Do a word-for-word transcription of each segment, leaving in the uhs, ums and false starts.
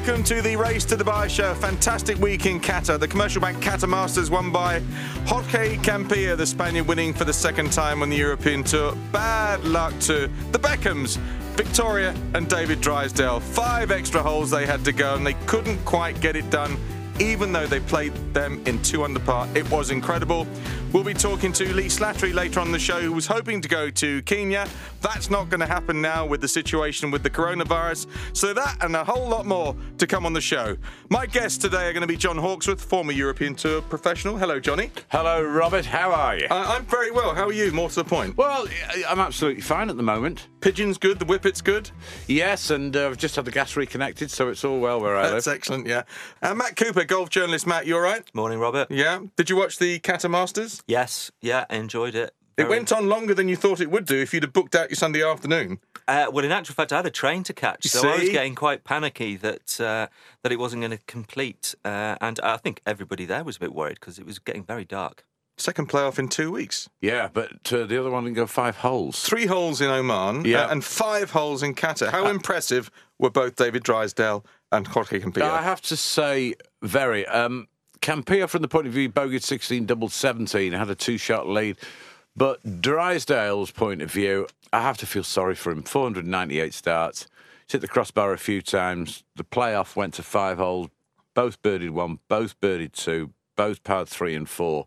welcome to the Race to Dubai show. Fantastic week in Qatar. The Commercial Bank Qatar Masters won by Jorge Campillo, the Spaniard winning for the second time on the European Tour. Bad luck to the Beckhams, Victoria and David Drysdale. Five extra holes they had to go and they couldn't quite get it done, even though they played them in two under par. It was incredible. We'll be talking to Lee Slattery later on the show, who was hoping to go to Kenya. That's not going to happen now with the situation with the coronavirus. So that and a whole lot more to come on the show. My guests today are going to be John Hawksworth, former European Tour professional. Hello, Johnny. Hello, Robert. How are you? Uh, I'm very well. How are you? More to the point. Well, I'm absolutely fine at the moment. Pigeon's good. The Whippet's good. Yes, and uh, I've just had the gas reconnected, so it's all well where I That's live. excellent, yeah. Uh, Matt Cooper, golf journalist. Matt, you all right? Morning, Robert. Yeah. Did you watch the Qatar Masters? Yes, yeah, I enjoyed it. It Very- went on longer than you thought it would do if you'd have booked out your Sunday afternoon. Uh, well, in actual fact, I had a train to catch, so I was See? getting quite panicky that uh, that it wasn't going to complete. Uh, and I think everybody there was a bit worried because it was getting very dark. Second playoff in two weeks. Yeah, but uh, the other one didn't go five holes. Three holes in Oman Yeah. uh, and five holes in Qatar. How impressive were both David Drysdale and Jorge Campillo? I have to say, very. Um, Campillo, from the point of view, bogeyed sixteen, doubled seventeen, had a two-shot lead. But Drysdale's point of view, I have to feel sorry for him. four hundred ninety-eight starts. He's hit the crossbar a few times. The playoff went to five holes. Both birdied one, both birdied two, both parred three and four.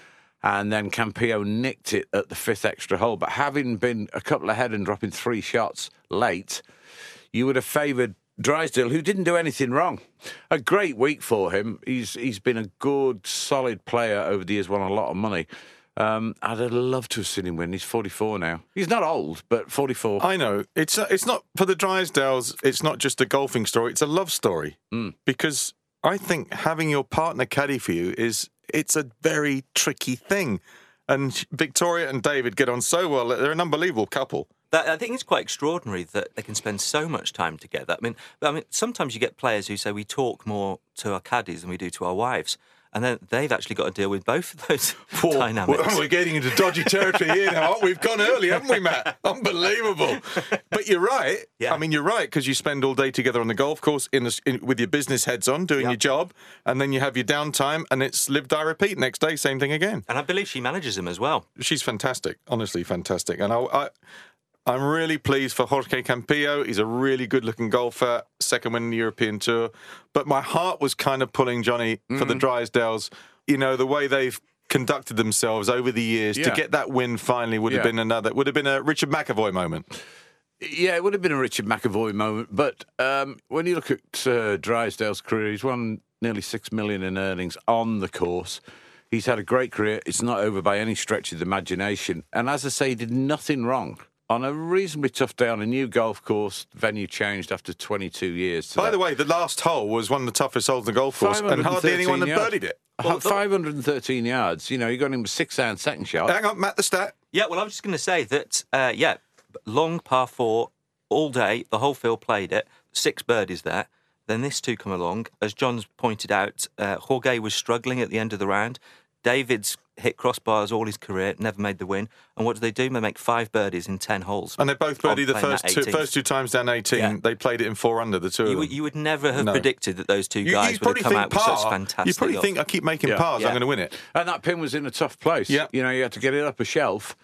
And then Campillo nicked it at the fifth extra hole. But having been a couple ahead and dropping three shots late, you would have favoured Drysdale, who didn't do anything wrong. A great week for him. He's He's been a good, solid player over the years, won a lot of money. Um, I'd have loved to have seen him win. He's forty-four now. He's not old, but forty-four. I know. It's uh, it's not, for the Drysdales, it's not just a golfing story, it's a love story. Mm. Because I think having your partner caddy for you is, it's a very tricky thing. And Victoria and David get on so well. They're an unbelievable couple. That, I think it's quite extraordinary that they can spend so much time together. I mean, I mean, sometimes you get players who say we talk more to our caddies than we do to our wives. And then they've actually got to deal with both of those Well, dynamics. well, we're getting into dodgy territory here now, aren't we? We've gone early, haven't we, Matt? Unbelievable. But you're right. Yeah. I mean, you're right, because you spend all day together on the golf course in, the, in with your business heads on, doing Yeah. your job, and then you have your downtime, and it's live, die, repeat. Next day, same thing again. And I believe she manages them as well. She's fantastic, honestly fantastic. And I, I, I'm really pleased for Jorge Campillo. He's a really good-looking golfer, second win in the European Tour. But my heart was kind of pulling, Johnny, for Mm-hmm. the Drysdales. You know, the way they've conducted themselves over the years to Yeah. get that win finally would have Yeah. been another, would have been a Richard McAvoy moment. Yeah, it would have been a Richard McAvoy moment. But um, when you look at uh, Drysdale's career, he's won nearly six million in earnings on the course. He's had a great career. It's not over by any stretch of the imagination. And as I say, he did nothing wrong. On a reasonably tough day on a new golf course, venue changed after twenty-two years. to By that. the way, the last hole was one of the toughest holes on the golf course, and hardly anyone had yards. birdied it. Uh, five hundred thirteen yards. You know, you got him with six down second shot. Hang on, Matt, the stat. Yeah, well, I was just going to say that, uh, yeah, long par four, all day, the whole field played it, six birdies there. Then this two come along. As John's pointed out, uh, Jorge was struggling at the end of the round. David's hit crossbars all his career, never made the win. And what do they do? They make five birdies in ten holes. And they both birdied the playing first that two, eighteenth. first two times down eighteen. Yeah. They played it in four under, the two of You, them. would- you would never have No. predicted that those two You- guys you would have come out with par. such fantastic You probably golf. think, I keep making Yeah. pars, Yeah. I'm going to win it. And that pin was in a tough place. Yeah. You know, you had to get it up a shelf.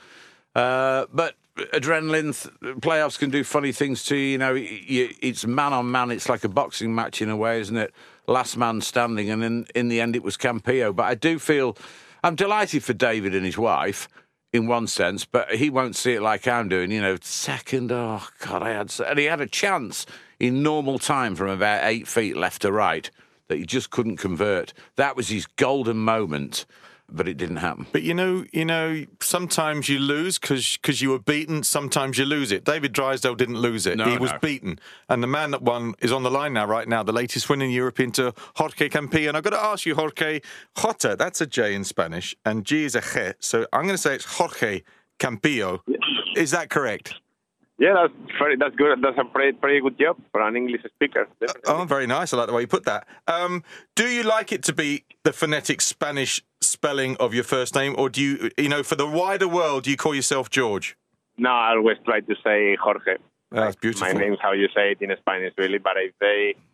Uh, but adrenaline, th- playoffs can do funny things too. You know, y- y- it's man on man. It's like a boxing match in a way, isn't it? Last man standing. And in, in the end, it was Campillo. But I do feel, I'm delighted for David and his wife in one sense, but he won't see it like I'm doing. You know, second, oh, God, I had... So, and he had a chance in normal time from about eight feet left to right that he just couldn't convert. That was his golden moment. But it didn't happen. But you know, you know, sometimes you lose because you were beaten. Sometimes you lose it. David Drysdale didn't lose it. No, he was no. beaten. And the man that won is on the line now, right now, the latest win in European Tour, Jorge Campillo. And I've got to ask you, Jorge, Jota, that's a J in Spanish, and G is a J. So I'm going to say it's Jorge Campillo. Is that correct? Yeah, that's very, that's good. That's a pretty, pretty good job for an English speaker. Definitely. Oh, very nice. I like the way you put that. Um, do you like it to be the phonetic Spanish spelling of your first name, or do you, you know, for the wider world, do you call yourself George? No, I always try to say Jorge. That's beautiful. My name's how you say it in Spanish, really. But if they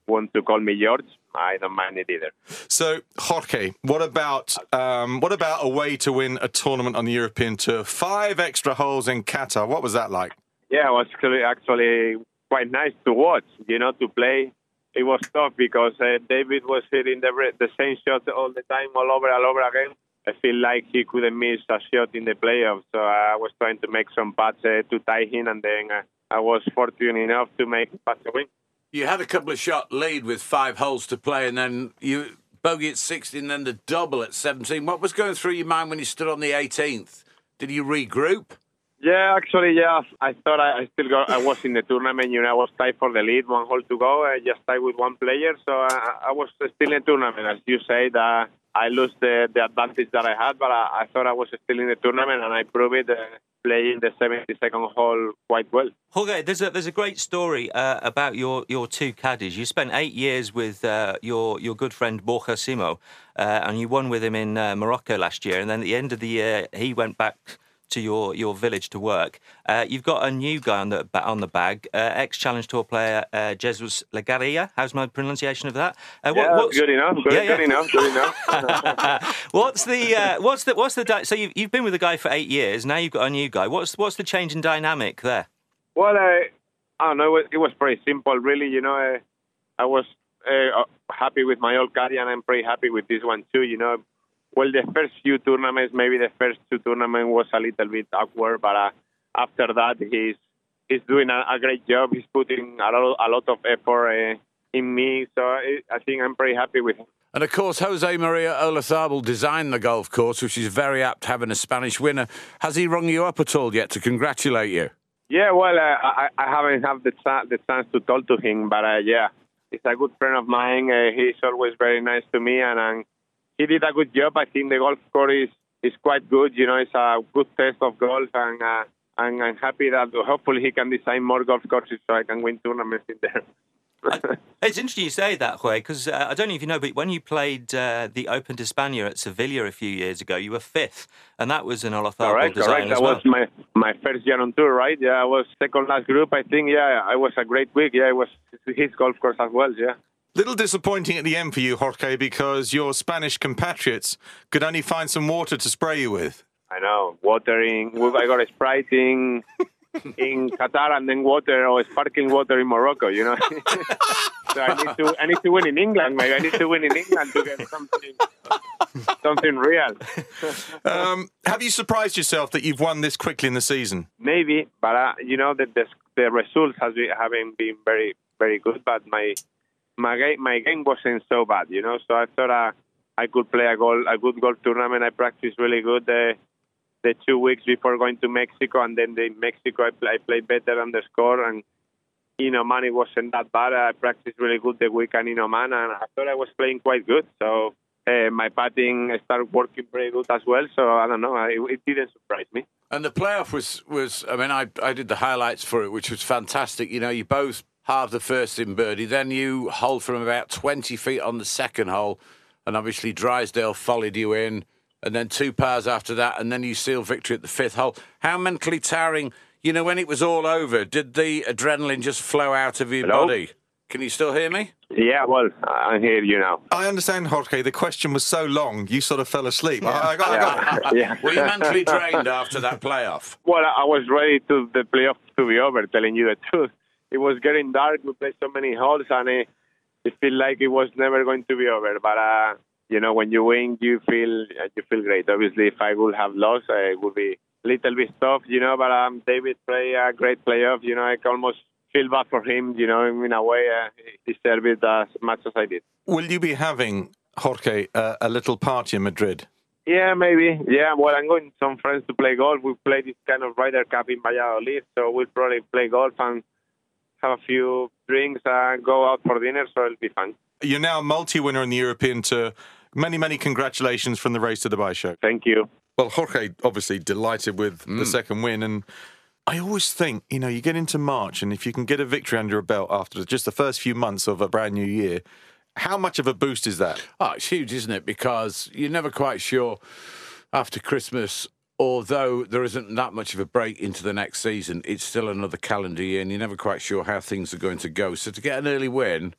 want to call me George, I don't mind it either. So, Jorge, what about um, what about a way to win a tournament on the European Tour? Five extra holes in Qatar. What was that like? Yeah, it was actually, actually quite nice to watch, you know, to play. It was tough because uh, David was hitting the, the same shot all the time, all over, all over again. I feel like he couldn't miss a shot in the playoffs, so I was trying to make some putts uh, to tie him, and then uh, I was fortunate enough to make putts to win. You had a couple of shot lead with five holes to play, and then you bogey at sixteen, then the double at seventeen. What was going through your mind when you stood on the eighteenth? Did you regroup? Yeah, actually, yeah. I thought I, I still got. I was in the tournament. You know, I was tied for the lead, one hole to go. I just tied with one player, so I, I was still in the tournament. As you said, uh, I lost the, the advantage that I had, but I, I thought I was still in the tournament, and I proved it. Uh, playing the seventy-second hole quite well. Jorge, there's a there's a great story uh, about your, your two caddies. You spent eight years with uh, your your good friend Borja Simo, uh, and you won with him in uh, Morocco last year. And then at the end of the year, he went back to your, your village to work. Uh, you've got a new guy on the on the bag, uh, ex-Challenge Tour player uh, Jesus Legaria. How's my pronunciation of that? Uh, what, yeah, what's, good enough. Good, yeah, yeah. good enough. Good enough. what's the uh, what's the what's the so you've you've been with the guy for eight years. Now you've got a new guy. What's what's the change in dynamic there? Well, uh, I don't know. It was, it was pretty simple, really. You know, uh, I was uh, happy with my old caddy, and I'm pretty happy with this one too. You know. Well, the first few tournaments, maybe the first two tournaments was a little bit awkward, but uh, after that, he's he's doing a, a great job. He's putting a lot, a lot of effort uh, in me, so I, I think I'm pretty happy with him. And of course, Jose Maria Olazabal designed the golf course, which is very apt having a Spanish winner. Has he rung you up at all yet to congratulate you? Yeah, well, uh, I, I haven't had the, the chance to talk to him, but uh, yeah, he's a good friend of mine. Uh, he's always very nice to me, and um, he did a good job. I think the golf course is, is quite good. You know, it's a good test of golf, and, uh, and I'm happy that hopefully he can design more golf courses so I can win tournaments in there. It's interesting you say that, Jorge, because uh, I don't know if you know, but when you played uh, the Open de España at Sevilla a few years ago, you were fifth, and that was an Olazabal design correct. as That well. was my, my first year on tour, right? Yeah, I was second last group, I think. Yeah, I was a great week. Yeah, it was his golf course as well, yeah. Little disappointing at the end for you, Jorge, because your Spanish compatriots could only find some water to spray you with. I know, watering. I got a Sprite in, in Qatar, and then water or sparkling water in Morocco. You know, so I need to I need to win in England, maybe. I need to win in England to get something something real. um, have you surprised yourself that you've won this quickly in the season? Maybe, but uh, you know that the, the results has been, haven't been very very good. But my My game, my game wasn't so bad, you know. So I thought uh, I could play a goal, a good golf tournament. I practiced really good the the two weeks before going to Mexico, and then in Mexico I, play, I played better on the score. And in Oman it wasn't that bad. I practiced really good the weekend in Oman, and I thought I was playing quite good. So uh, my putting started working pretty good as well. So I don't know, it, it didn't surprise me. And the playoff was was. I mean, I I did the highlights for it, which was fantastic. You know, you both halved the first in birdie, then you holed from about twenty feet on the second hole, and obviously Drysdale followed you in, and then two pars after that, and then you sealed victory at the fifth hole. How mentally tiring, you know, when it was all over, did the adrenaline just flow out of your Hello? body? Can you still hear me? Yeah, well, I hear you now. I understand, Jorge. The question was so long, you sort of fell asleep. Yeah. I, I got, I got yeah. Were you mentally drained after that playoff? Well, I was ready to the playoff to be over, telling you the truth. It was getting dark. We played so many holes, and it, it felt like it was never going to be over. But uh, you know, when you win, you feel you feel great. Obviously, if I would have lost, uh, it would be a little bit tough, you know. But um, David played a great playoff. You know, I can almost feel bad for him. You know, in a way, uh, he deserved it as much as I did. Will you be having, Jorge, uh, a little party in Madrid? Yeah, maybe. Yeah, well, I'm going with some friends to play golf. We play this kind of Ryder Cup in Valladolid, so we'll probably play golf and have a few drinks and go out for dinner, so it'll be fun. You're now a multi-winner in the European Tour. Many, many congratulations from the Race to Dubai show. Thank you. Well, Jorge, obviously delighted with mm. the second win. And I always think, you know, you get into March, and if you can get a victory under your belt after just the first few months of a brand new year, how much of a boost is that? Oh, it's huge, isn't it? Because you're never quite sure after Christmas, although there isn't that much of a break into the next season, it's still another calendar year, and you're never quite sure how things are going to go. So to get an early win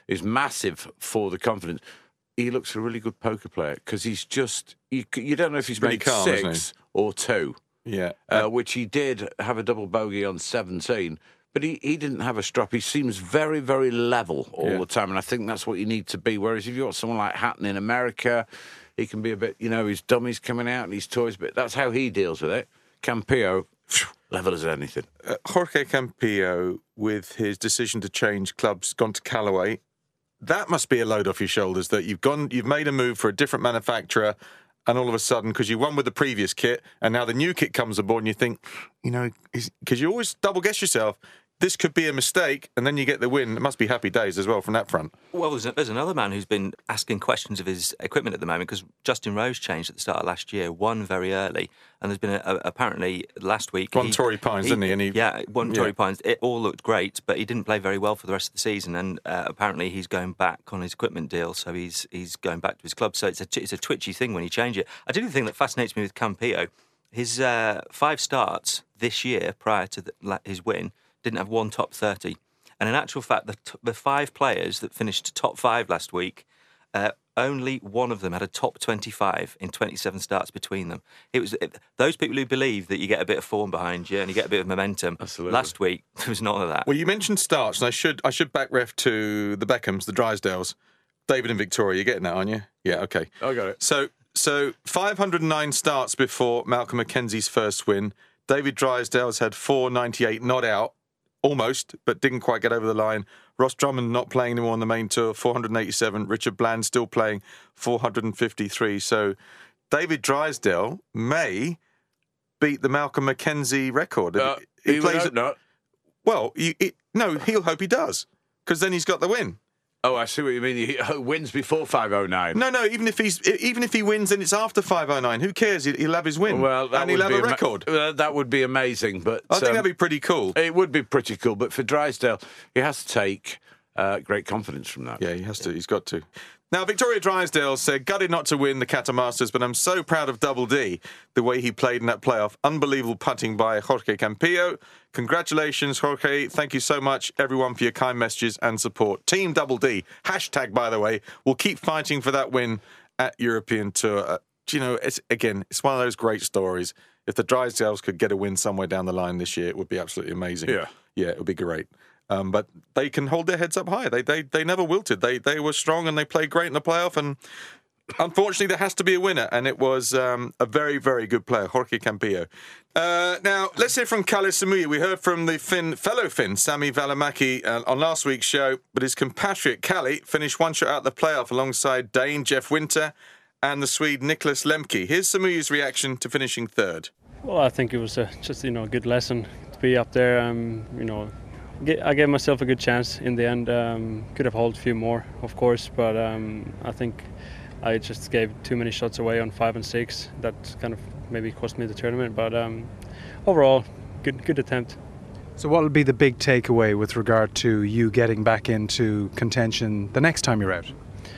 is massive for the confidence. He looks a really good poker player because he's just, you, you don't know if he's Pretty made calm, isn't six or two, Yeah. uh, which he did have a double bogey on seventeen, but he, he didn't have a strop. He seems very, very level all Yeah. the time, and I think that's what you need to be. Whereas if you've got someone like Hatton in America, he can be a bit, you know, his dummies coming out and his toys, but that's how he deals with it. Campillo, level as anything. Uh, Jorge Campillo, with his decision to change clubs, gone to Callaway. That must be a load off your shoulders that you've gone, you've made a move for a different manufacturer, and all of a sudden, because you won with the previous kit, and now the new kit comes aboard, and you think, you know, because you always double guess yourself, this could be a mistake, and then you get the win. It must be happy days as well from that front. Well, there's, a, there's another man who's been asking questions of his equipment at the moment because Justin Rose changed at the start of last year, won very early, and there's been a, a, apparently last week Won he- Torrey Pines, didn't he? And he- yeah, won yeah. Torrey Pines. It all looked great, but he didn't play very well for the rest of the season, and uh, apparently he's going back on his equipment deal, so he's he's going back to his club. So it's a it's a twitchy thing when you change it. I do the thing that fascinates me with Campillo. His uh, five starts this year prior to the, his win didn't have one top thirty. And in actual fact, the, t- the five players that finished top five last week, uh, only one of them had a top twenty-five in twenty-seven starts between them. It was it, those people who believe that you get a bit of form behind you and you get a bit of momentum. Absolutely. Last week, there was none of that. Well, you mentioned starts, and I should I should back ref to the Beckhams, the Drysdales, David and Victoria. You're getting that, aren't you? Yeah, okay. I got it. So, so five hundred nine starts before Malcolm Mackenzie's first win. David Drysdale's had four ninety-eight not out, almost, but didn't quite get over the line. Ross Drummond not playing anymore on the main tour, four hundred eighty-seven. Richard Bland still playing, four hundred fifty-three. So David Drysdale may beat the Malcolm Mackenzie record. Uh, he, he plays it not. Well, you, it, no, he'll hope he does, because then he's got the win. Oh, I see what you mean. He wins before five oh nine. No, no. Even if he's even if he wins and it's after five oh nine, who cares? He- He'll have his win. Well, that and he'll would have be a ama- record. Uh, that would be amazing. But I think um, that'd be pretty cool. it would be pretty cool. But for Drysdale, he has to take uh, great confidence from that. Yeah, he has to. He's got to. Now, Victoria Drysdale said, gutted not to win the Qatar Masters, but I'm so proud of Double D, the way he played in that playoff. Unbelievable putting by Jorge Campillo. Congratulations, Jorge. Thank you so much, everyone, for your kind messages and support. Team Double D. Hashtag, by the way. We'll keep fighting for that win at European Tour. Uh, do you know, it's again, it's one of those great stories. If the Drysdales could get a win somewhere down the line this year, it would be absolutely amazing. Yeah. Yeah, it would be great. Um, but they can hold their heads up high. They they they never wilted. They they were strong and they played great in the playoff. And unfortunately, there has to be a winner, and it was um, a very very good player, Jorge Campillo. Uh, now let's hear from Kalle Samuja. We heard from the Finn fellow Finn Sami Välimäki uh, on last week's show, but his compatriot Kalle finished one shot out the playoff alongside Dane Jeff Winter and the Swede Niklas Lemke. Here's Samuja's reaction to finishing third. Well, I think it was a, just you know a good lesson to be up there. Um, you know. I gave myself a good chance in the end. Um, could have held a few more, of course, but um, I think I just gave too many shots away on five and six. That kind of maybe cost me the tournament, but um, overall, good good attempt. So what will be the big takeaway with regard to you getting back into contention the next time you're out?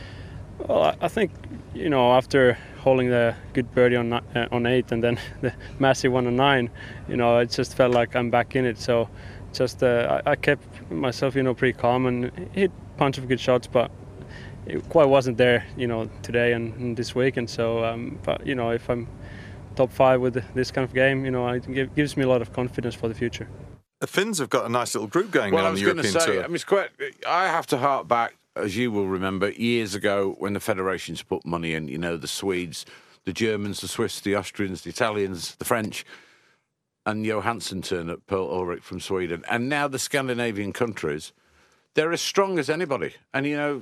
Well, I, I think, you know, after holding the good birdie on uh, on eight and then the massive one on nine, you know, it just felt like I'm back in it. So just uh, I, I kept myself, you know, pretty calm and hit a bunch of good shots, but it quite wasn't there, you know, today and, and this week. And so, um, but you know, if I'm top five with this kind of game, you know, it give, gives me a lot of confidence for the future. The Finns have got a nice little group going Well, now I on was the going to European say, Tour. I mean, it's quite. I have to hark back, as you will remember, years ago when the federations put money in. You know, the Swedes, the Germans, the Swiss, the Austrians, the Italians, the French, and Johansson turned up, Pearl Ulrich from Sweden, and now the Scandinavian countries. They're as strong as anybody, and you know,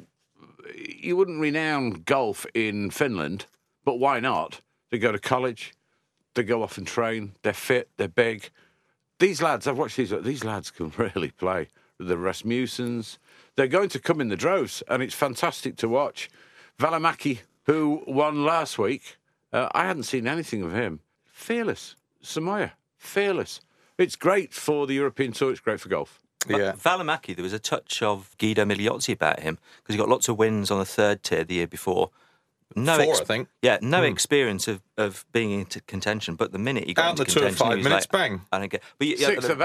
you wouldn't renown golf in Finland, but why not? They go to college, they go off and train. They're fit, they're big. These lads, I've watched these. These lads can really play. The Rasmussens, they're going to come in the droves, and it's fantastic to watch. Välimäki, who won last week, uh, I hadn't seen anything of him. Fearless, Samoa, fearless. It's great for the European Tour. It's great for golf. Yeah. Välimäki, there was a touch of Guido Migliozzi about him because he got lots of wins on the third tier the year before. No Four, I think. Yeah, no Hmm. experience of, of being into contention, but the minute he got Out into the tour, contention, five he was minutes, like, bang. I don't get. But yeah, Sixth that, event.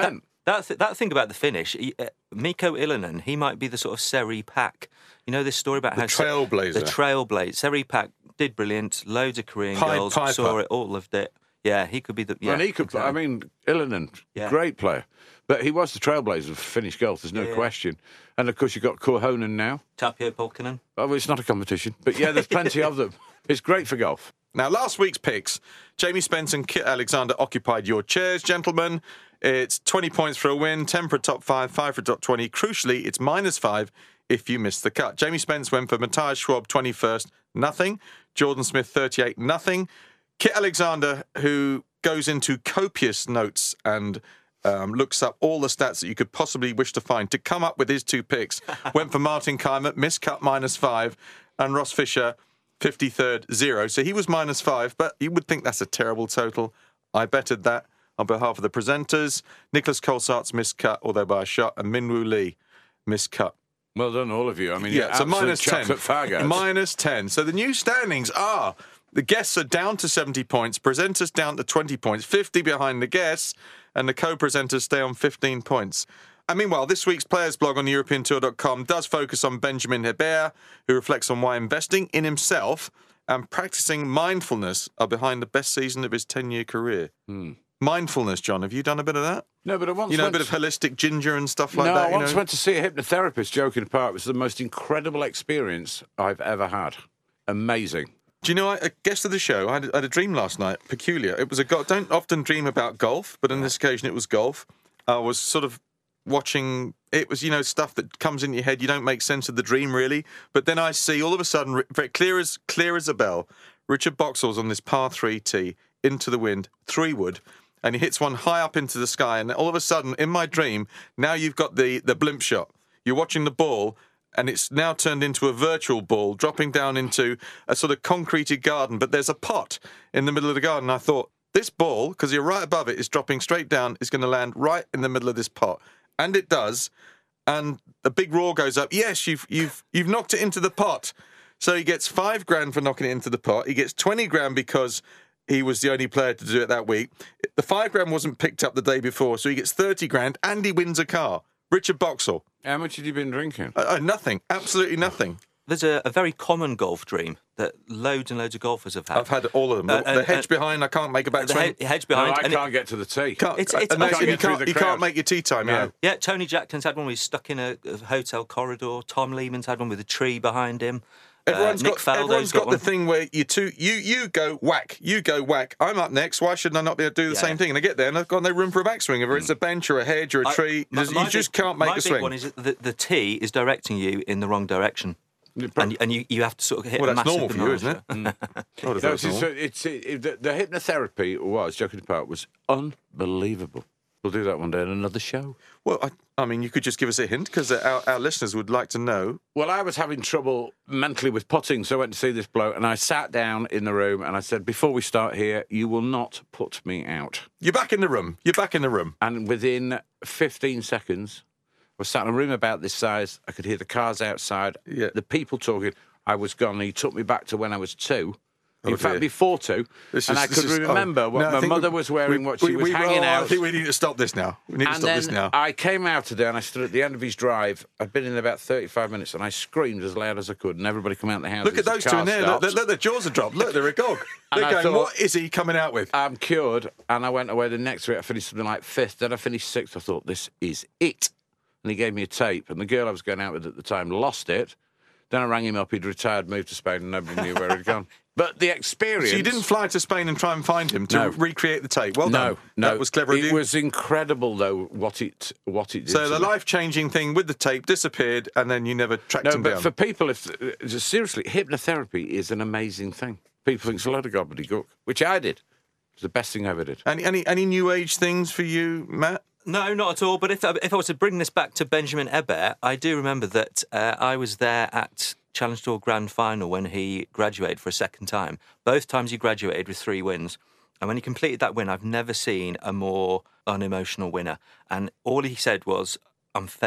That th- that thing about the finish, he, uh, Mikko Ilonen, he might be the sort of Seri Pak. You know this story about The how trailblazer. the trailblazer. Seri Pak did brilliant, loads of Korean Pied goals, Piper. saw it, all loved it. Yeah, he could be the. Yeah, and he could. exactly. I mean, Ilonen, Yeah. great player, but he was the trailblazer for Finnish golf. There's no Yeah, yeah. question. And of course, you've got Korhonen now. Tapio Polkinen. Oh, it's not a competition, but yeah, there's plenty of them. It's great for golf. Now, last week's picks, Jamie Spence and Kit Alexander occupied your chairs, gentlemen. It's twenty points for a win, ten for a top five, five for a top twenty. Crucially, it's minus five if you miss the cut. Jamie Spence went for Matthias Schwab, twenty-first, nothing. Jordan Smith, thirty-eight, nothing. Kit Alexander, who goes into copious notes and um, looks up all the stats that you could possibly wish to find to come up with his two picks, went for Martin Keimer, missed cut minus five, and Ross Fisher, fifty-third, zero. So he was minus five, but you would think that's a terrible total. I betted that on behalf of the presenters. Nicholas Colsaerts missed cut, although by a shot, and Minwoo Lee missed cut. Well done, all of you. I mean, Yeah, you're so absolute minus ten. chocolate faggots. Minus ten. So the new standings are the guests are down to seventy points, presenters down to twenty points, fifty behind the guests, and the co-presenters stay on fifteen points. And meanwhile, this week's Players blog on European Tour dot com does focus on Benjamin Hebert, who reflects on why investing in himself and practicing mindfulness are behind the best season of his ten-year career. Hmm. Mindfulness, John, have you done a bit of that? No, but I once You know, a went bit of holistic ginger and stuff like no, that? I you once know? went to see a hypnotherapist, joking apart. It was the most incredible experience I've ever had. Amazing. Do you know, I- a guest of the show, I had, I had a dream last night, peculiar. It was a go- don't often dream about golf, but on this occasion it was golf. I was sort of watching, it was, you know, stuff that comes in your head, you don't make sense of the dream really, but then I see all of a sudden, ri- very clear as clear as a bell, Richard Boxall's on this par three tee, into the wind, three wood, and he hits one high up into the sky, and all of a sudden, in my dream, now you've got the, the blimp shot. You're watching the ball, and it's now turned into a virtual ball, dropping down into a sort of concreted garden, but there's a pot in the middle of the garden. I thought, this ball, because you're right above it, is dropping straight down, is going to land right in the middle of this pot. And it does, and a big roar goes up, yes, you've you've you've knocked it into the pot. So he gets five grand for knocking it into the pot. He gets twenty grand because he was the only player to do it that week. The five grand wasn't picked up the day before, so he gets thirty grand, and he wins a car. Richard Boxall. How much had you been drinking? Uh, uh, nothing. Absolutely nothing. There's a, a very common golf dream that loads and loads of golfers have had. I've had all of them. The, Uh, the and- hedge and- behind, I can't make about the twenty. he- hedge No, behind. I and it- can't get to the tee. Can't, It's- it's- and I that's- can't you get through can't, the you can't crowd. make your tea time, No. yeah. Yeah, Tony Jackson's had one where he's stuck in a, a hotel corridor. Tom Lehman's had one with a tree behind him. Everyone's uh, Nick got, Faldo's everyone's got, got the one. thing where you two, you you go whack, you go whack. I'm up next. Why shouldn't I not be able to do the Yeah. same thing? And I get there and I've got no room for a backswing. Whether it's a bench or a hedge or a I- tree, my- there's- my you just big- can't make my a big swing. one is that the, the tee is directing you in the wrong direction. And, and you, you have to sort of hit Well, a that's massive normal for you, isn't it? banana. I would have No, thought it's, it's normal. it's, it's, it, the, the hypnotherapy was, joking apart, was unbelievable. We'll do that one day in another show. Well, I, I mean, you could just give us a hint because our, our listeners would like to know. Well, I was having trouble mentally with putting, so I went to see this bloke, and I sat down in the room, and I said, before we start here, you will not put me out. You're back in the room. You're back in the room. And within fifteen seconds, I was sat in a room about this size. I could hear the cars outside, Yeah. the people talking. I was gone. He took me back to when I was two. In Oh, fact, dear. before two. This and is- I this could is- remember oh, what no, I my think mother we- was wearing, we- what she we- was we- hanging oh, out. I think we need to stop this now. We need to And stop then this now. I came out today and I stood at the end of his drive. I'd been in about thirty-five minutes and I screamed as loud as I could, and everybody come out the house. Look at as the those two car in there. Look, stopped. look, look, their jaws are dropped. Look, they're agog. And They're I going, thought- what is he coming out with? I'm cured, and I went away the next week. I finished something like fifth, then I finished sixth. I thought, this is it. And he gave me a tape, and the girl I was going out with at the time lost it. Then I rang him up. He'd retired, moved to Spain, and nobody knew where he'd gone. But the experience... So you didn't fly to Spain and try and find him to No. recreate the tape. Well No, done. no. That was clever of It you. was incredible, though, what it what it did. So to the me. life-changing thing with the tape disappeared, and then you never tracked No, him but down. for people, if uh, seriously, hypnotherapy is an amazing thing. People think it's a load of gobbledygook, which I did. It was the best thing I ever did. Any, any any new age things for you, Matt? No, not at all. But if I, if I was to bring this back to Benjamin Hebert, I do remember that uh, I was there at Challenge Tour Grand Final when he graduated for a second time. Both times he graduated with three wins. And when he completed that win, I've never seen a more unemotional winner. And all he said was, I'm fed up.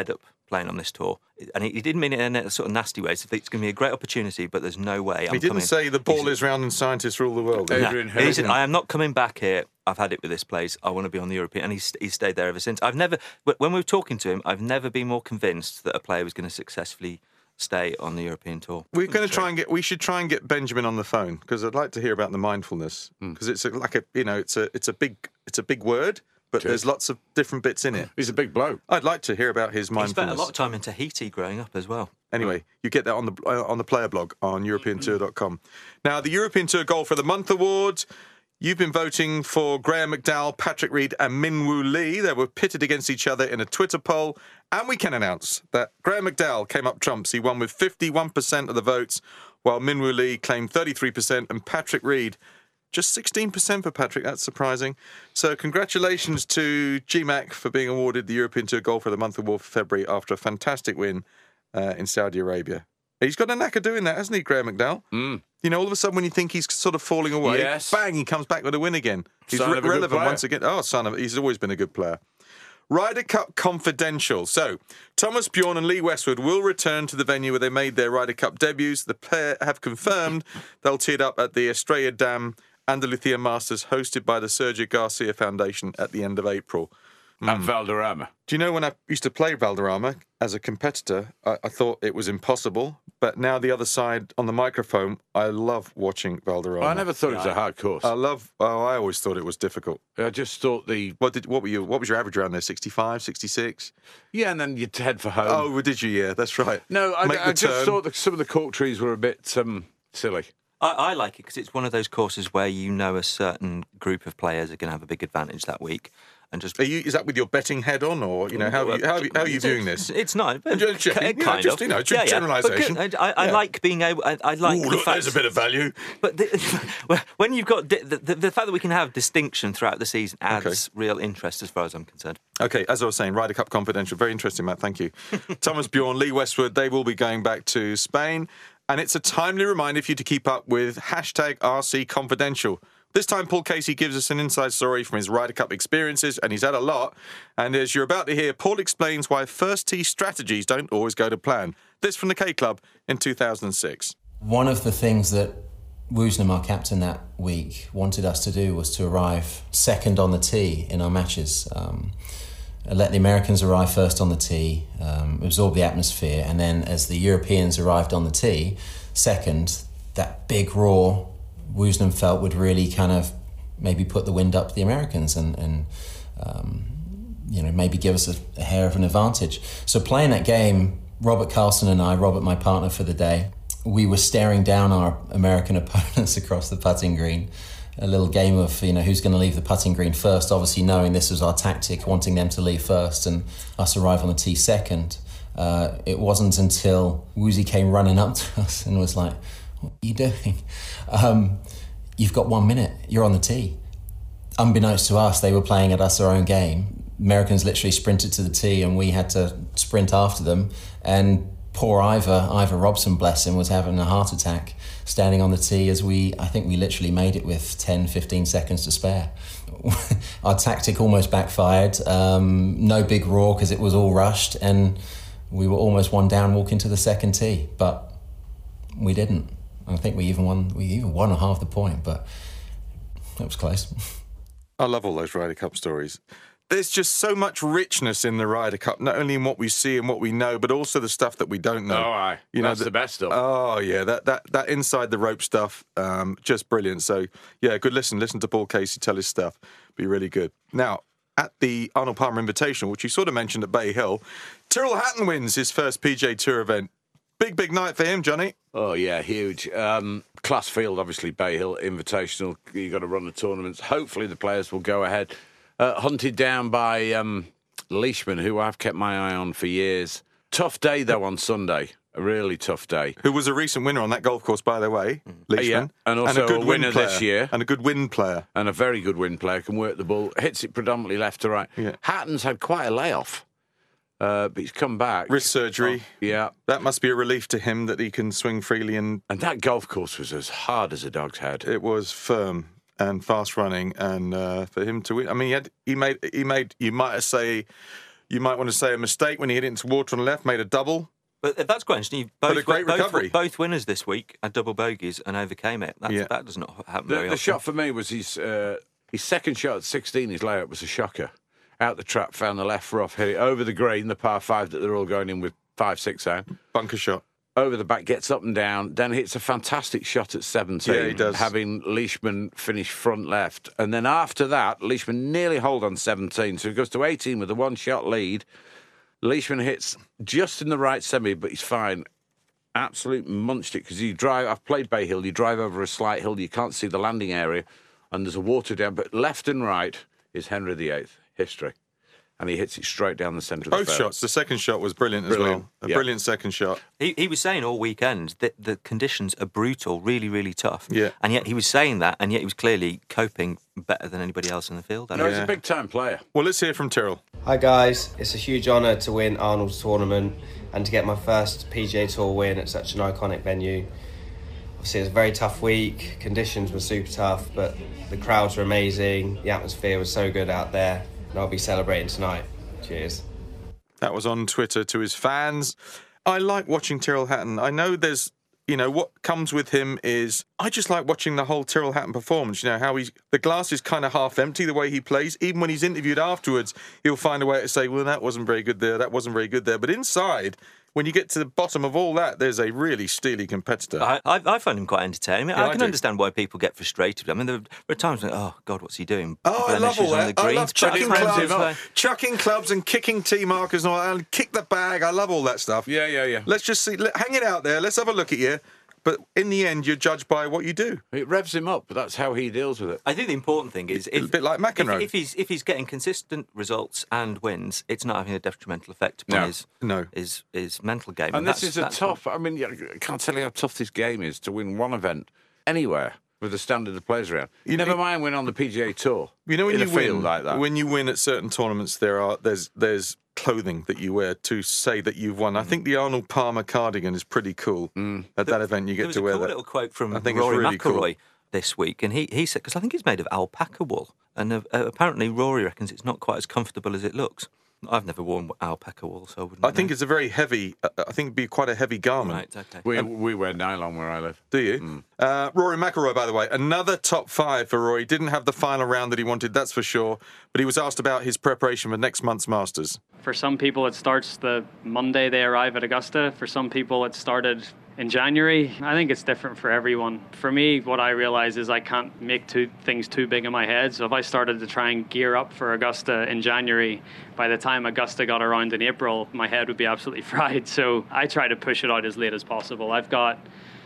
playing on this tour. And he, he didn't mean it in a sort of nasty way. So it's going to be a great opportunity, but there's no way I'm He didn't coming. say the ball is round and scientists rule the world. No. did he? Adrian He said, Hilton. I am not coming back here. I've had it with this place. I want to be on the European. And he's, he's stayed there ever since. I've never, when we were talking to him, I've never been more convinced that a player was going to successfully stay on the European tour. We're going to try and get. We should try and get Benjamin on the phone because I'd like to hear about the mindfulness because it's a, like a you know it's a it's a big it's a big word, but Cheers. there's lots of different bits in it. He's a big bloke. I'd like to hear about his He spent a mindfulness. lot of time in Tahiti growing up as well. Anyway, you get that on the uh, on the player blog on European Tour dot com. Now, the European Tour Golfer of the Month award. You've been voting for Graham McDowell, Patrick Reed and Min Woo Lee. They were pitted against each other in a Twitter poll. And we can announce that Graham McDowell came up trumps. He won with fifty-one percent of the votes, while Min Woo Lee claimed thirty-three percent and Patrick Reed just sixteen percent for Patrick. That's surprising. So congratulations to G MAC for being awarded the European Tour Golfer of the Month award for February after a fantastic win uh, in Saudi Arabia. He's got a knack of doing that, hasn't he, Graham McDowell? Mm. You know, all of a sudden when you think he's sort of falling away, Yes. bang, he comes back with a win again. He's Son re- of a good relevant player. once again. Oh, son of he's always been a good player. Ryder Cup Confidential. So, Thomas Bjorn and Lee Westwood will return to the venue where they made their Ryder Cup debuts. The pair have confirmed they'll tee it up at the Estrella Dam Andalucia Masters hosted by the Sergio Garcia Foundation at the end of April. At Valderrama. Do you know when I used to play Valderrama as a competitor, I, I thought it was impossible. But now the other side on the microphone, I love watching Valderrama. I never thought it was a hard course. I love. Oh, I always thought it was difficult. I just thought the What did? What were you? What was your average around there? sixty-five, sixty-six? yeah, and then you'd head for home. Oh, well, did you? Yeah, that's right. no, I, Make I the just turn. thought that some of the cork trees were a bit um, silly. I, I like it because it's one of those courses where you know a certain group of players are going to have a big advantage that week. And just Are you? Is that with your betting head on, or you know how are you, how, are you, how are you viewing this? It's, it's not. But Just checking, kind you know, just, of. you know, just Yeah, yeah. generalisation. But good. I, I Yeah. like being able. I, I like Ooh, the look, fact. there's a bit of value. But the, when you've got di- the, the, the fact that we can have distinction throughout the season adds Okay. real interest, as far as I'm concerned. Okay, as I was saying, Ryder Cup Confidential. Very interesting, Matt. Thank you. Thomas Bjorn, Lee Westwood, they will be going back to Spain. And it's a timely reminder for you to keep up with hashtag R C Confidential. This time, Paul Casey gives us an inside story from his Ryder Cup experiences, and he's had a lot. And as you're about to hear, Paul explains why first tee strategies don't always go to plan. This from the K Club in two thousand six. One of the things that Woosnam, our captain that week, wanted us to do was to arrive second on the tee in our matches. Um, let the Americans arrive first on the tee, um, absorb the atmosphere, and then as the Europeans arrived on the tee, second, that big roar Woosnam felt would really kind of maybe put the wind up to the Americans and, and um, you know, maybe give us a, a hair of an advantage. So playing that game, Robert Carlson and I, Robert, my partner for the day, we were staring down our American opponents across the putting green. A little game of, you know, who's going to leave the putting green first, obviously knowing this was our tactic, wanting them to leave first and us arrive on the tee second. Uh, it wasn't until Woozy came running up to us and was like, "What are you doing? Um, you've got one minute, you're on the tee." Unbeknownst to us, they were playing at us our own game. Americans literally sprinted to the tee and we had to sprint after them. And poor Ivor, Ivor Robson, bless him, was having a heart attack standing on the tee as we, I think we literally made it with ten, fifteen seconds to spare. Our tactic almost backfired. Um, no big roar because it was all rushed and we were almost one down walking to the second tee, but we didn't. I think we even won, we even won a half the point, but it was close. I love all those Ryder Cup stories. There's just so much richness in the Ryder Cup, not only in what we see and what we know, but also the stuff that we don't know. Oh, aye. That's the best stuff. Oh, yeah, that that that inside the rope stuff, um, just brilliant. So, yeah, good listen. Listen to Paul Casey tell his stuff. Be really good. Now, at the Arnold Palmer Invitational, which you sort of mentioned at Bay Hill, Tyrrell Hatton wins his first P G A Tour event. Big, big night for him, Johnny. Oh, yeah, huge. Um, class field, obviously, Bay Hill Invitational. You've got to run the tournaments. Hopefully the players will go ahead. Uh, hunted down by um, Leishman, who I've kept my eye on for years. Tough day, though, on Sunday. A really tough day. Who was a recent winner on that golf course, by the way, Leishman. Yeah, and also a good a winner wind player, this year. And a good wind player. And a very good wind player, can work the ball, hits it predominantly left to right. Yeah. Hatton's had quite a layoff, uh, but he's come back. Wrist surgery. Yeah. That must be a relief to him that he can swing freely, and And that golf course was as hard as a dog's head. it was firm and fast running, and uh, for him to win, I mean, he had he made he made you might say You might want to say a mistake when he hit it into water on the left, made a double. But that's quite interesting. Both, But a great both, recovery. both winners this week had double bogeys and overcame it. That's, Yeah. That does not happen The, very the often. shot for me was his uh, his second shot at sixteen. His layup was a shocker. Out the trap, found the left rough, hit it over the green, the par five that they're all going in with five six iron. Bunker shot. Over the back, gets up and down, then hits a fantastic shot at seventeen. Yeah, he does. Having Leishman finish front left. And then after that, Leishman nearly hold on seventeen. So he goes to eighteen with a one-shot lead. Leishman hits just in the right semi, but he's fine. Absolute munched it, because you drive, I've played Bay Hill, you drive over a slight hill, you can't see the landing area, and there's a water down, but left and right is Henry the Eighth, history. And he hits it straight down the centre of Both the fairway. shots. The second shot was brilliant, Brilliant. as well. A Yeah. brilliant second shot. He, he was saying all weekend that the conditions are brutal, really, really tough. Yeah. And yet he was saying that, and yet he was clearly coping better than anybody else in the field. I No, don't he's Yeah. a big-time player. Well, let's hear from Tyrrell. Hi guys, it's a huge honour to win Arnold's tournament and to get my first P G A Tour win at such an iconic venue. Obviously it was a very tough week, conditions were super tough, but the crowds were amazing, the atmosphere was so good out there, and I'll be celebrating tonight. Cheers. That was on Twitter to his fans. I like watching Tyrrell Hatton. I know there's, you know, what comes with him is I just like watching the whole Tyrrell Hatton performance. You know, how he's, the glass is kind of half empty the way he plays. Even when he's interviewed afterwards, he'll find a way to say, well, that wasn't very good there, that wasn't very good there. But inside, when you get to the bottom of all that, there's a really steely competitor. I, I, I find him quite entertaining. I, mean, Yeah, I I can do. understand why people get frustrated. I mean, there are times when, oh, God, what's he doing? Oh, I love all Blemishes on that. the I green. love chucking But he clubs, runs him. chucking clubs and kicking tee markers and all that, and kick the bag. I love all that stuff. Yeah, yeah, yeah. Let's just see, let, hang it out there. Let's have a look at you. But in the end, you're judged by what you do. It revs him up, but that's how he deals with it. I think the important thing is if, A bit like McEnroe. if, if he's if he's getting consistent results and wins, it's not having a detrimental effect upon No. his, No. his his mental game. And this that's- is a that's tough, I mean, I can't tell you how tough this game is to win one event anywhere with the standard of players around. You never mind win on the P G A Tour. You know when in you a field win, like that. when you win at certain tournaments, there are there's there's clothing that you wear to say that you've won. I think the Arnold Palmer cardigan is pretty cool. At that event, you There get was to a wear cool that. little quote from I think it's Rory really cool. McIlroy this week, and he, he said, because I think it's made of alpaca wool, and uh, uh, apparently Rory reckons it's not quite as comfortable as it looks. I've never worn alpaca wool, so I wouldn't I think know. it's a very heavy. Uh, I think it'd be quite a heavy garment. Right, okay. we, we wear nylon where I live. Do you? Uh, Rory McIlroy, by the way, another top five for Rory. Didn't have the final round that he wanted, that's for sure. But he was asked about his preparation for next month's Masters. For some people, it starts the Monday they arrive at Augusta. For some people, it started in January. I think it's different for everyone. For me, what I realize is I can't make two things too big in my head. So if I started to try and gear up for Augusta in January, by the time Augusta got around in April, my head would be absolutely fried. So I try to push it out as late as possible. I've got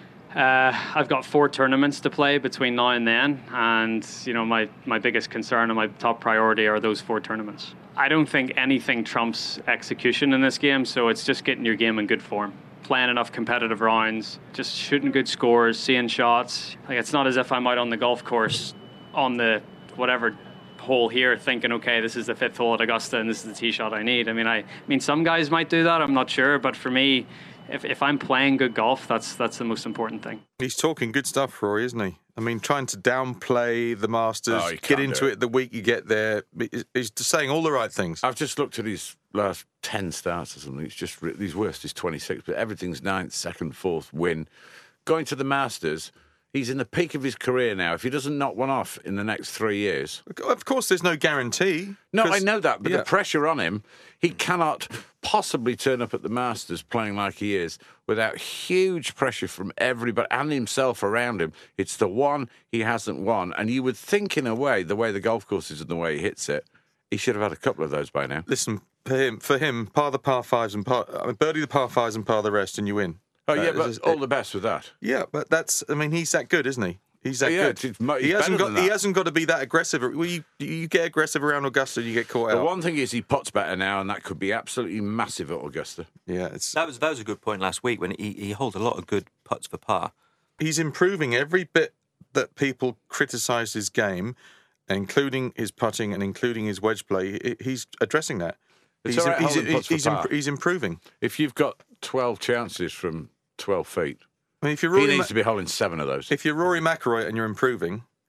Uh, I've got four tournaments to play between now and then, and you know my, my biggest concern and my top priority are those four tournaments. I don't think anything trumps execution in this game, so it's just getting your game in good form, playing enough competitive rounds, just shooting good scores, seeing shots. Like it's not as if I'm out on the golf course on the whatever hole here thinking, okay, this is the fifth hole at Augusta and this is the tee shot I need. I mean, I, I mean, some guys might do that. I'm not sure, but for me, If, if I'm playing good golf, that's that's the most important thing. He's talking good stuff, Rory, isn't he? I mean, trying to downplay the Masters, Oh, you get can't into do it. it. the week you get there. He's just saying all the right things. I've just looked at his last ten starts or something. It's just, his worst is twenty-six, but everything's ninth, second, fourth, win. Going to the Masters, he's in the peak of his career now. If he doesn't knock one off in the next three years... Of course, there's no guarantee. No, 'cause- I know that, but yeah. the pressure on him, he cannot possibly turn up at the Masters playing like he is without huge pressure from everybody and himself around him. It's the one he hasn't won. And you would think, in a way, the way the golf course is and the way he hits it, he should have had a couple of those by now. Listen, for him, for him, par the par fives and par, I mean, birdie the par fives and par the rest, and you win. Oh, yeah, Uh, but it's- all the best with that. Yeah, but that's. I mean, he's that good, isn't he? He's that Yeah, good. it's- it's- he he's hasn't better got. than He that. hasn't got to be that aggressive. Well, you, you get aggressive around Augusta, you get caught The out. one thing is he puts better now, and that could be absolutely massive at Augusta. Yeah, it's. That was that was a good point last week when he, he holds a lot of good putts for par. He's improving every bit that people criticise his game, including his putting and including his wedge play. He- He's addressing that. It's he's, all right he's, holding putts for he's, par. imp- he's improving. If you've got twelve chances from twelve feet, I mean, if you're he Rory, needs Ma- to be holding seven of those. if you're Rory McIlroy and you're improving,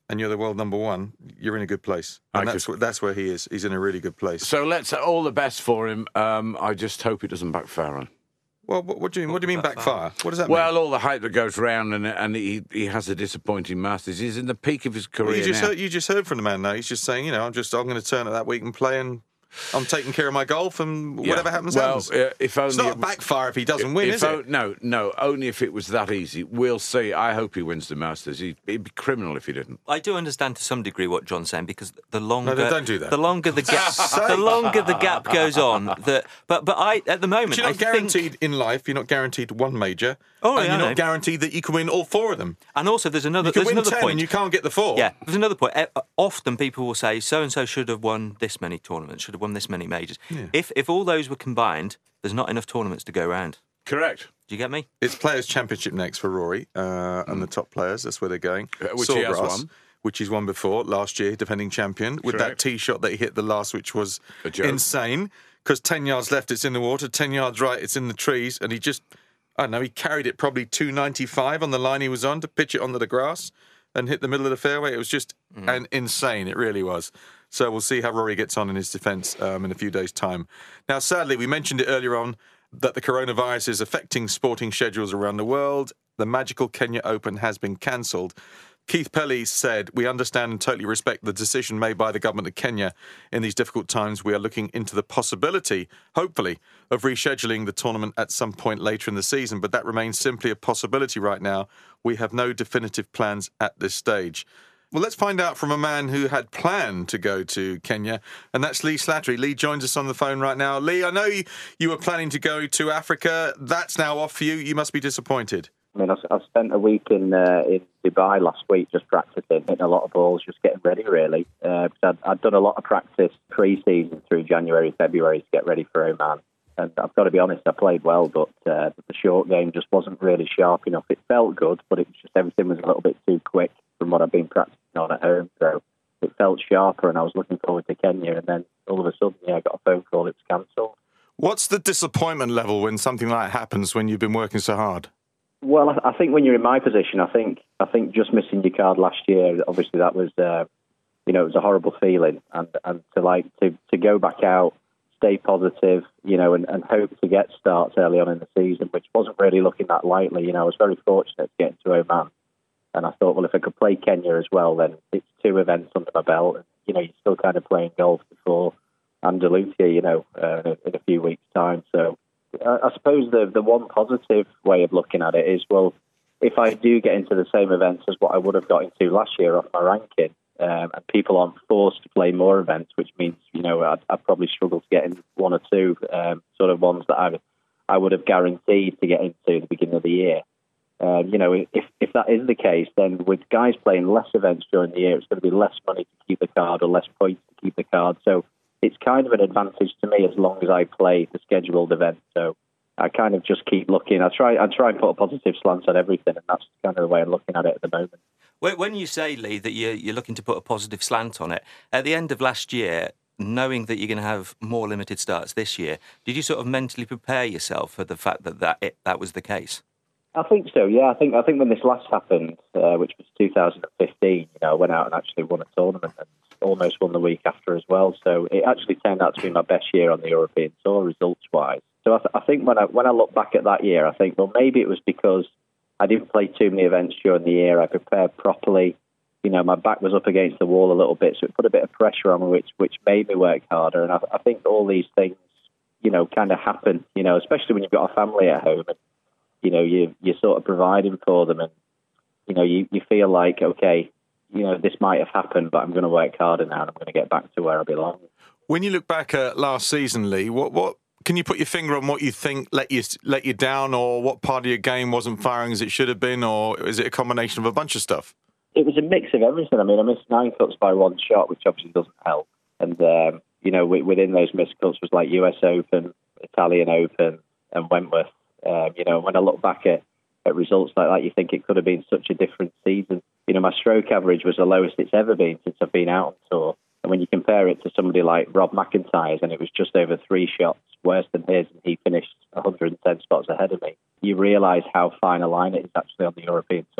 and you're the world number one, you're in a good place. And I that's could- wh- that's where he is. He's in a really good place. So let's all the best for him. Um, I just hope it doesn't backfire on. Well, what, what do you mean? What do you mean backfire? What does that Well, mean? all the hype that goes round, and and he, he has a disappointing Masters. He's in the peak of his career Well, you just now. heard, you just heard from the man now. He's just saying, you know, I'm just I'm going to turn it that week and play, and I'm taking care of my golf, and Yeah. whatever happens, well, happens. Uh, if only It's not it a was- backfire if he doesn't win, if is o- it? No, no. Only if it was that easy. We'll see. I hope he wins the Masters. He'd, he'd be criminal if he didn't. I do understand to some degree what John's saying because the longer No, no, don't do that. the longer the gap the longer the gap goes on, the but but I at the moment But you're not I think- guaranteed in life. You're not guaranteed one major, Oh, and yeah, I you're know. not guaranteed that you can win all four of them. and also there's another You can there's win another ten, point. and you can't get the four. Yeah, there's another point. Uh, Often people will say so and so should have won this many tournaments, should have won this many majors. If if all those were combined, there's not enough tournaments to go round. Correct. Do you get me? It's Players' Championship next for Rory uh, and the top players. That's where they're going. Uh, which he has Sawgrass, won. which he's won before last year, defending champion, with that Correct. tee shot that he hit the last, which was A joke. insane. Because ten yards left, it's in the water. Ten yards right, it's in the trees, and he just, I don't know, he carried it probably two ninety-five on the line he was on to pitch it onto the grass and hit the middle of the fairway. It was just an insane. It really was. So we'll see how Rory gets on in his defence um, in a few days' time. Now, sadly, we mentioned it earlier on that the coronavirus is affecting sporting schedules around the world. The magical Kenya Open has been cancelled. Keith Pelly said, "We understand and totally respect the decision made by the government of Kenya. In these difficult times, we are looking into the possibility, hopefully, of rescheduling the tournament at some point later in the season, but that remains simply a possibility right now. We have no definitive plans at this stage." Well, let's find out from a man who had planned to go to Kenya, and that's Lee Slattery. Lee joins us on the phone right now. Lee, I know you, you were planning to go to Africa. That's now off for you. You must be disappointed. I mean, I, I spent a week in uh, in Dubai last week just practicing, hitting a lot of balls, just getting ready, really. Uh, I'd, I'd done a lot of practice pre-season through January, February to get ready for Oman. And I've got to be honest, I played well, but uh, the short game just wasn't really sharp enough. It felt good, but it was just everything was a little bit too quick from what I've been practicing on at home. So it felt sharper, and I was looking forward to Kenya. And then all of a sudden, yeah, I got a phone call. It was cancelled. What's the disappointment level when something like that happens when you've been working so hard? Well, I, I think when you're in my position, I think I think just missing your card last year, obviously that was, uh, you know, it was a horrible feeling, and and to like to, to go back out, stay positive, you know, and, and hope to get starts early on in the season, which wasn't really looking that likely. You know, I was very fortunate to get into Oman, and I thought, well, if I could play Kenya as well, then it's two events under my belt, and you know, you're still kind of playing golf before Andalusia, you know, uh, in, a, in a few weeks' time, so. I suppose the the one positive way of looking at it is, well, if I do get into the same events as what I would have got into last year off my ranking, um, and people aren't forced to play more events, which means, you know, I'd, I'd probably struggle to get in one or two um, sort of ones that I I would have guaranteed to get into at the beginning of the year. Um, you know, if if that is the case, then with guys playing less events during the year, it's going to be less money to keep the card or less points to keep the card. So it's kind of an advantage to me as long as I play the scheduled event. So I kind of just keep looking. I try I try and put a positive slant on everything, and that's kind of the way I'm looking at it at the moment. When you say, Lee, that you're, you're looking to put a positive slant on it, at the end of last year, knowing that you're going to have more limited starts this year, did you sort of mentally prepare yourself for the fact that that, it, that was the case? I think so, yeah. I think I think when this last happened, uh, which was two thousand fifteen, you know, I went out and actually won a tournament and almost won the week after as well. So it actually turned out to be my best year on the European Tour, results-wise. So I, th- I think when I when I look back at that year, I think, well, maybe it was because I didn't play too many events during the year. I prepared properly. You know, my back was up against the wall a little bit, so it put a bit of pressure on me, which which made me work harder. And I, I think all these things, you know, kind of happen. You know, especially when you've got a family at home, and you know, you you're sort of providing for them, and you know, you you feel like, okay, you know, this might have happened, but I'm going to work harder now, and I'm going to get back to where I belong. When you look back at last season, Lee, what what can you put your finger on what you think let you let you down, or what part of your game wasn't firing as it should have been, or is it a combination of a bunch of stuff? It was a mix of everything. I mean, I missed nine cuts by one shot, which obviously doesn't help. And um, you know, within those missed cuts was like U S Open, Italian Open, and Wentworth. Um, you know, when I look back at, at results like that, you think it could have been such a different season. You know, my stroke average was the lowest it's ever been since I've been out on tour. And when you compare it to somebody like Rob McIntyre's, and it was just over three shots worse than his, and he finished one hundred ten spots ahead of me, you realise how fine a line it is actually on the European Tour.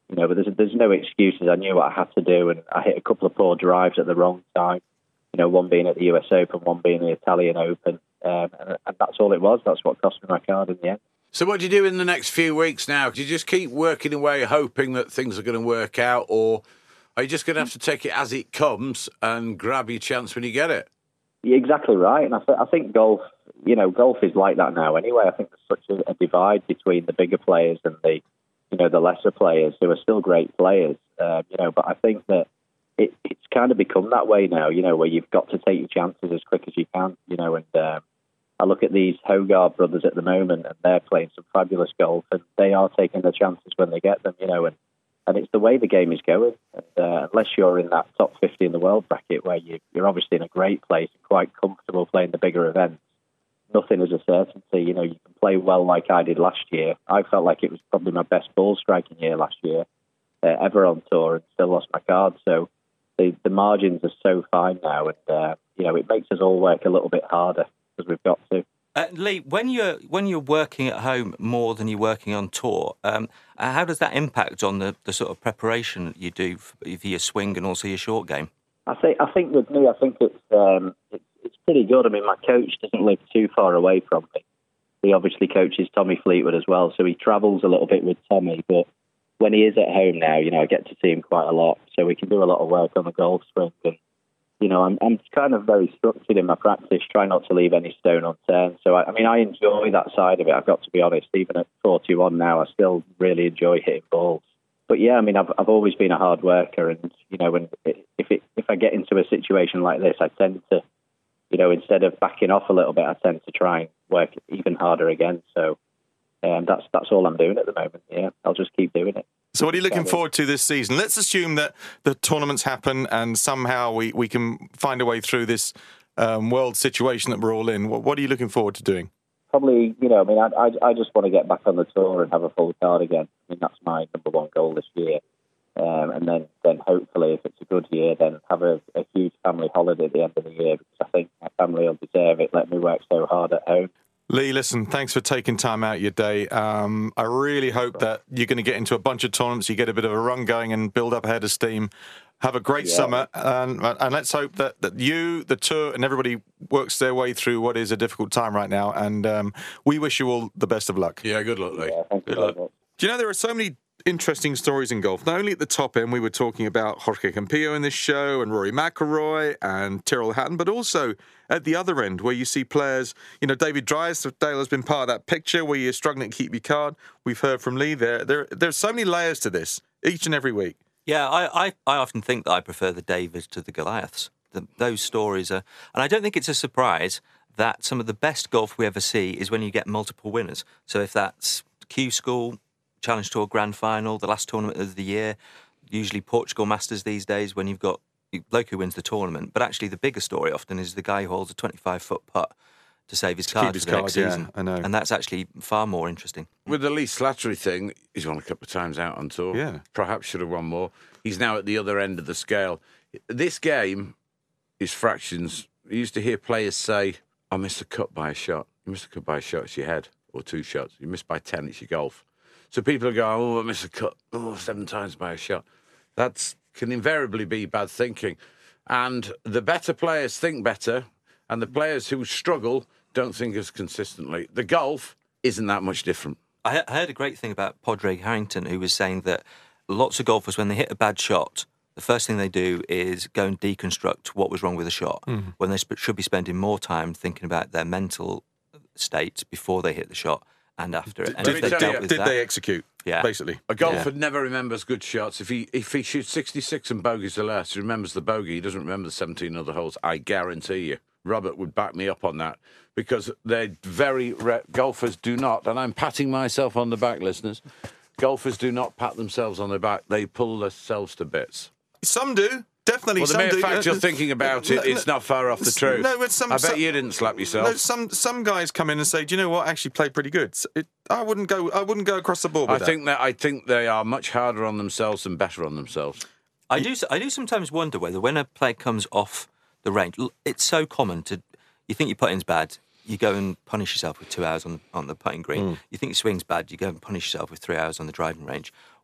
You know, but there's there's no excuses. I knew what I had to do, and I hit a couple of poor drives at the wrong time. You know, one being at the U S Open, one being the Italian Open, um, and, and that's all it was. That's what cost me my card in the end. So what do you do in the next few weeks now? Do you just keep working away, hoping that things are going to work out, or are you just going to have to take it as it comes and grab your chance when you get it? You're exactly right, and I, th- I think golf, you know, golf is like that now anyway. I think there's such a, a divide between the bigger players and the, you know, the lesser players who are still great players, uh, you know, but I think that it, it's kind of become that way now, you know, where you've got to take your chances as quick as you can, you know, and um, I look at these Hogarth brothers at the moment, and they're playing some fabulous golf, and they are taking their chances when they get them, you know, and, and it's the way the game is going. And uh, unless you're in that top fifty in the world bracket, where you, you're obviously in a great place and quite comfortable playing the bigger events, nothing is a certainty. You know, you can play well like I did last year. I felt like it was probably my best ball striking year last year, uh, ever on tour, and still lost my card. So the, the margins are so fine now, and uh, you know, it makes us all work a little bit harder, because we've got to. Uh, Lee, when you're when you're working at home more than you're working on tour, um, how does that impact on the, the sort of preparation that you do for, for your swing and also your short game? I think I think with me, I think it's um, it's, it's pretty good. I mean, my coach doesn't live too far away from me. He obviously coaches Tommy Fleetwood as well, so he travels a little bit with Tommy. But when he is at home now, you know, I get to see him quite a lot, so we can do a lot of work on the golf swing. And you know, I'm I'm kind of very structured in my practice, try not to leave any stone unturned. So, I, I mean, I enjoy that side of it, I've got to be honest. Even at forty-one now, I still really enjoy hitting balls. But yeah, I mean, I've I've always been a hard worker, and, you know, when if it, if I get into a situation like this, I tend to, you know, instead of backing off a little bit, I tend to try and work even harder again. So um, that's that's all I'm doing at the moment. Yeah, I'll just keep doing it. So what are you looking forward to this season? Let's assume that the tournaments happen and somehow we, we can find a way through this um, world situation that we're all in. What, what are you looking forward to doing? Probably, you know, I mean, I, I, I just want to get back on the tour and have a full card again. I mean, that's my number one goal this year. Um, and then, then hopefully, if it's a good year, then have a, a huge family holiday at the end of the year, because I think my family will deserve it, let me work so hard at home. Lee, listen, thanks for taking time out of your day. Um, I really hope that you're going to get into a bunch of tournaments, you get a bit of a run going and build up a head of steam. Have a great yeah. summer, and, and let's hope that, that you, the tour, and everybody works their way through what is a difficult time right now. And um, we wish you all the best of luck. Yeah, good luck, Lee. Yeah, thank you good luck. much. Do you know, there are so many interesting stories in golf. Not only at the top end, we were talking about Jorge Campillo in this show and Rory McIlroy and Tyrrell Hatton, but also at the other end where you see players, you know, David Drysdale has been part of that picture where you're struggling to keep your card. We've heard from Lee there. There There's so many layers to this each and every week. Yeah, I, I, I often think that I prefer the Davids to the Goliaths. The, those stories are... And I don't think it's a surprise that some of the best golf we ever see is when you get multiple winners. So if that's Q School, Challenge Tour Grand Final, the last tournament of the year, usually Portugal Masters these days when you've got the bloke who wins the tournament. But actually the bigger story often is the guy who holds a twenty-five foot putt to save his card his for the card, next yeah, season. I know. And that's actually far more interesting. With the Lee Slattery thing, he's won a couple of times out on tour. Yeah. Perhaps should have won more. He's now at the other end of the scale. This game is fractions. You used to hear players say, I missed a cut by a shot. You missed a cut by a shot, it's your head, or two shots. You missed by ten, it's your golf. So people are going, oh, I missed a cut, oh, seven times by a shot. That can invariably be bad thinking. And the better players think better, and the players who struggle don't think as consistently. The golf isn't that much different. I heard a great thing about Padraig Harrington, who was saying that lots of golfers, when they hit a bad shot, the first thing they do is go and deconstruct what was wrong with the shot, mm. when they sp- should be spending more time thinking about their mental state before they hit the shot and after it. And Did, if they did, dealt with did that, they execute, yeah. basically? A golfer Yeah. never remembers good shots. If he if he shoots sixty-six and bogeys the last, he remembers the bogey. He doesn't remember the seventeen other holes. I guarantee you. Robert would back me up on that, because they're very... Re- golfers do not, and I'm patting myself on the back, listeners, golfers do not pat themselves on the back. They pull themselves to bits. Some do. Definitely, well, the some mere do. fact you're thinking about it, it's not far off the truth. No, but some, I bet some, you didn't slap yourself. No, some some guys come in and say, "Do you know what? I actually played pretty good." It, I wouldn't go. I wouldn't go across the board with I that. think that I think they are much harder on themselves than better on themselves. I do. I do sometimes wonder whether when a player comes off the range, it's so common to. You think your putting's bad, you go and punish yourself with two hours on the, on the putting green. Mm. You think your swing's bad, you go and punish yourself with three hours on the driving range.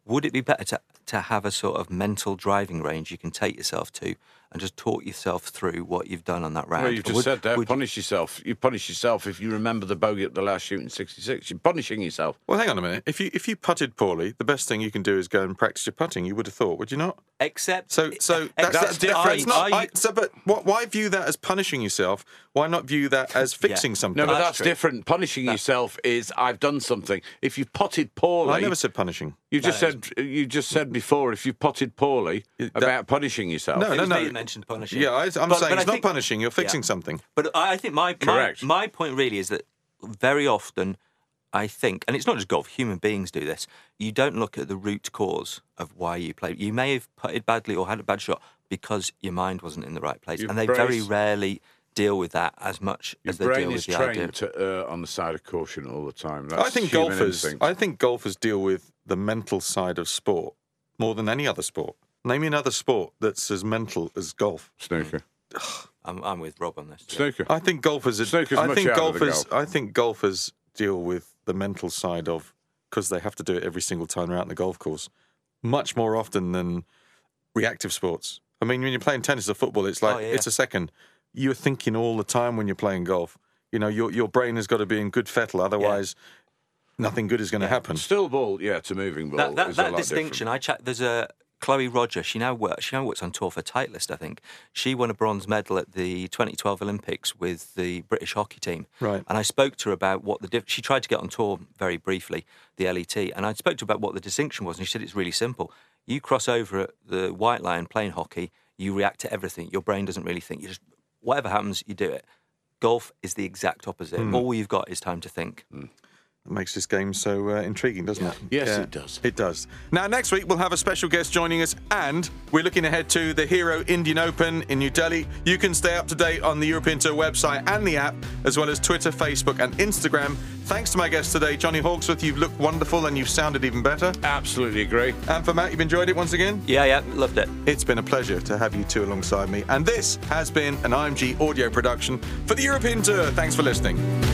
would it be better to, to have a sort of mental driving range you can take yourself to and just talk yourself through what you've done on that round? Well, you just would, said that. would Punish yourself. You punish yourself if you remember the bogey at the last shoot in sixty-six. You're punishing yourself. Well, hang on a minute. If you if you putted poorly, the best thing you can do is go and practice your putting. You would have thought, would you not? Except So, so that's, except that's different. I- It's not, I- I, so, but what, why view that as punishing yourself? Why not view that as fixing Yeah. something? No, but That's that's, true. different. Punishing yourself is I've done something. If you potted poorly, Well, I never said punishing. you just No, said you just said before if you potted poorly that- about punishing yourself. No, It no, was no. me that mentioned punishing. Yeah, I, I'm But- saying but I it's not think- punishing. You're fixing Yeah. something. But I I think my, my Correct. my point really is that very often, I think, and it's not just golf, human beings do this, you don't look at the root cause of why you play. You may have putted badly or had a bad shot because your mind wasn't in the right place. Your and they brace- very rarely deal with that as much Your as they brain deal with is the idea. trained to err on the side of caution all the time. That's I think human golfers. instinct. I think golfers deal with the mental side of sport more than any other sport. Name me another sport that's as mental as golf. Snooker. I'm, I'm with Rob on this. yeah. Snooker. I think golfers. Are, Snooker's I much think out of the golfers. golf. I think golfers deal with the mental side of because they have to do it every single time they're out on the golf course, much more often than reactive sports. I mean, when you're playing tennis or football, it's like Oh, yeah. it's a second. You're thinking all the time when you're playing golf. You know, your your brain has got to be in good fettle, otherwise, nothing good is going to happen. Still ball, yeah, to moving ball. That, that, is a that lot distinction, different. I chat. There's a Chloe Roger. She now works. She now works on tour for Titleist, I think. She won a bronze medal at the twenty twelve Olympics with the British hockey team. Right. And I spoke to her about what the diff- she tried to get on tour very briefly, the L E T, and I spoke to her about what the distinction was, and she said it's really simple. You cross over at the White Line playing hockey, you react to everything. Your brain doesn't really think. You just whatever happens, you do it. Golf is the exact opposite. All you've got is time to think. It makes this game so uh, intriguing, doesn't it? Yes, it does. It does. Now, next week, we'll have a special guest joining us, and we're looking ahead to the Hero Indian Open in New Delhi. You can stay up to date on the European Tour website and the app, as well as Twitter, Facebook, and Instagram. Thanks to my guest today, Johnny Hawksworth. You've looked wonderful, and you've sounded even better. Absolutely agree. And for Matt, you've enjoyed it once again? Yeah, yeah, loved it. It's been a pleasure to have you two alongside me. And this has been an I M G audio production for the European Tour. Thanks for listening.